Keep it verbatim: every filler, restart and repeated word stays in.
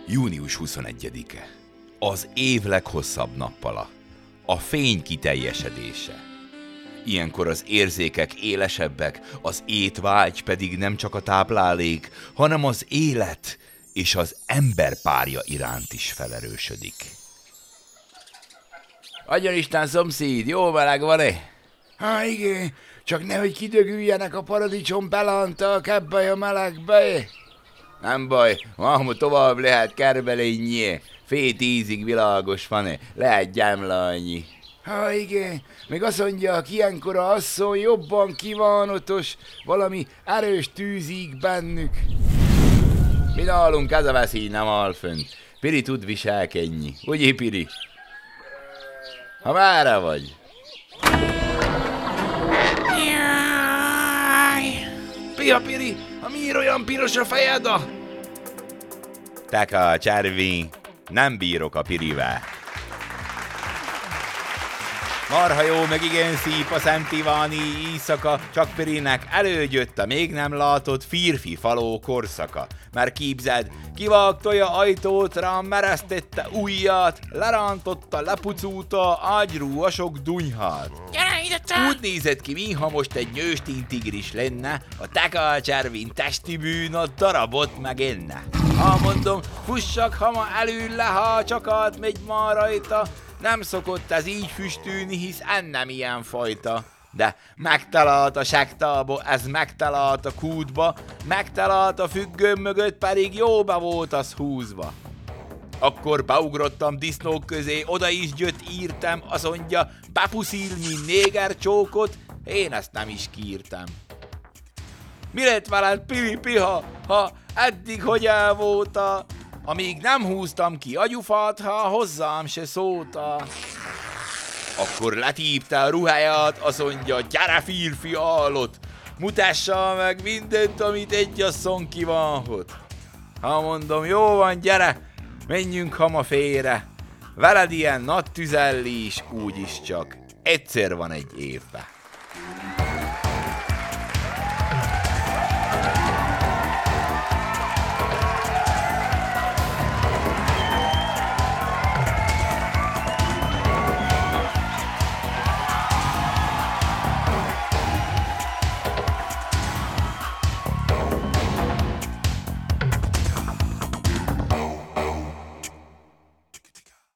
június huszonegyedike. Az év leghosszabb nappala. A fény kiteljesedése. Ilyenkor az érzékek élesebbek, az étvágy pedig nem csak a táplálék, hanem az élet és az emberpárja iránt is felerősödik. Adjon Isten, szomszéd, jó meleg van-e? Há, igen, csak nehogy kidögüljenek a paradicsom pelantak ebbe a melegbe. Nem baj, Mahmut tovább lehet kerbelényi. Fél tízig világos van-e, lehet gyámla annyi. Há, igen, még azt mondják, ilyenkor a asszony jobban kívánatos, valami erős tűzik bennük. Mi nálunk ez a veszély nem áll fönt. Piri tud viselkedni, ugye Piri? Ha mára vagy? Pia, Piri, ha miért olyan piros a fejed a... Taka, Cservi, nem bírok a Pirivel. Marha jó, meg igen szép a Szent Iváni éjszaka, csak Pirinek előgyött a még nem látott férfi faló korszaka. Már képzeld, kivágtolja ajtót, rám meresztette ujját, lerántotta, lepuculta, ágyrú a sok dunyhát. Úgy nézett ki, mintha most egy nőstény tigris lenne, a Taka Cservin testi bűn a darabot megenne. Ha mondom, fussak, ha ma előle, ha csak átmegy ma rajta, nem szokott ez így füstülni, hisz ennem ilyen fajta. De megtalált a sektába, ez megtalált a kútba, megtalált a függöm mögött, pedig jó be volt az húzva. Akkor beugrottam disznók közé, oda is jött, írtam, azt mondja, bepuszilni néger csókot, én ezt nem is kiírtam. Mi lett veled, Piri Piha, ha eddig hogy el volta, amíg nem húztam ki agyufát, ha hozzám se szólta. Akkor letípte a ruháját, azt mondja, gyere férfi állott, mutassa meg mindent, amit egy asszony kívánhat. Ha mondom, jó van, gyere, menjünk hama félre, veled ilyen nagy tüzellés úgyis csak egyszer van egy évben.